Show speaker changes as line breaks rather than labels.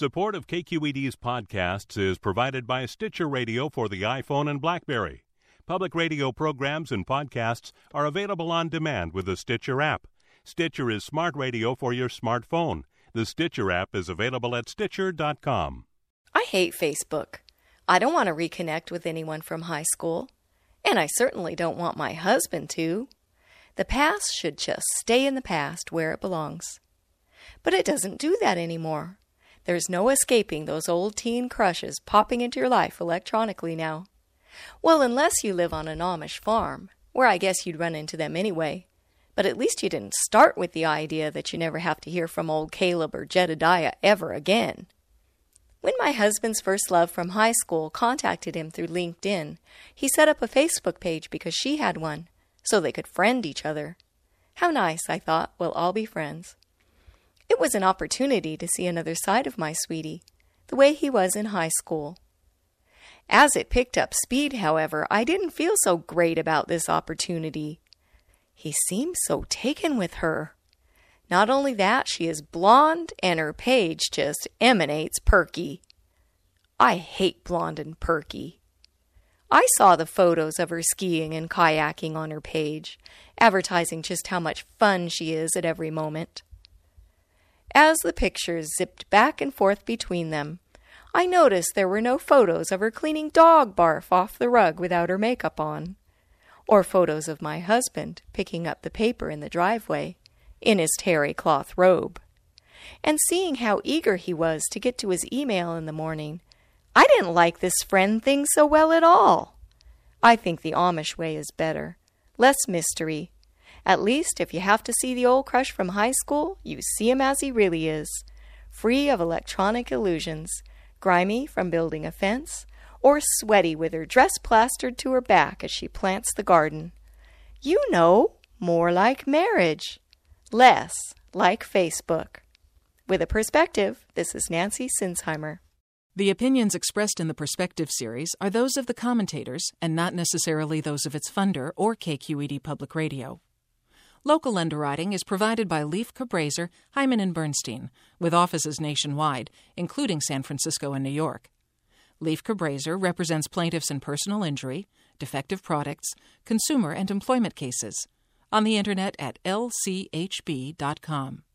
Support of KQED's podcasts is provided by Stitcher Radio for the iPhone and BlackBerry. Public radio programs and podcasts are available on demand with the Stitcher app. Stitcher is smart radio for your smartphone. The Stitcher app is available at Stitcher.com.
I hate Facebook. I don't want to reconnect with anyone from high school. And I certainly don't want my husband to. The past should just stay in the past where it belongs. But it doesn't do that anymore. There's no escaping those old teen crushes popping into your life electronically now. Well, unless you live on an Amish farm, where I guess you'd run into them anyway. But at least you didn't start with the idea that you never have to hear from old Caleb or Jedediah ever again. When my husband's first love from high school contacted him through LinkedIn, he set up a Facebook page because she had one, so they could friend each other. How nice, I thought, we'll all be friends. It was an opportunity to see another side of my sweetie, the way he was in high school. As it picked up speed, however, I didn't feel so great about this opportunity. He seemed so taken with her. Not only that, she is blonde, and her page just emanates perky. I hate blonde and perky. I saw the photos of her skiing and kayaking on her page, advertising just how much fun she is at every moment. As the pictures zipped back and forth between them, I noticed there were no photos of her cleaning dog barf off the rug without her makeup on, or photos of my husband picking up the paper in the driveway in his terry cloth robe. And seeing how eager he was to get to his email in the morning, I didn't like this friend thing so well at all. I think the Amish way is better, less mystery. At least, if you have to see the old crush from high school, you see him as he really is, free of electronic illusions, grimy from building a fence, or sweaty with her dress plastered to her back as she plants the garden. You know, more like marriage, less like Facebook. With a Perspective, this is Nancy Sinsheimer.
The opinions expressed in the Perspective series are those of the commentators and not necessarily those of its funder or KQED Public Radio. Local underwriting is provided by Leif Cabraser, Hyman & Bernstein, with offices nationwide, including San Francisco and New York. Leif Cabraser represents plaintiffs in personal injury, defective products, consumer and employment cases. On the Internet at lchb.com.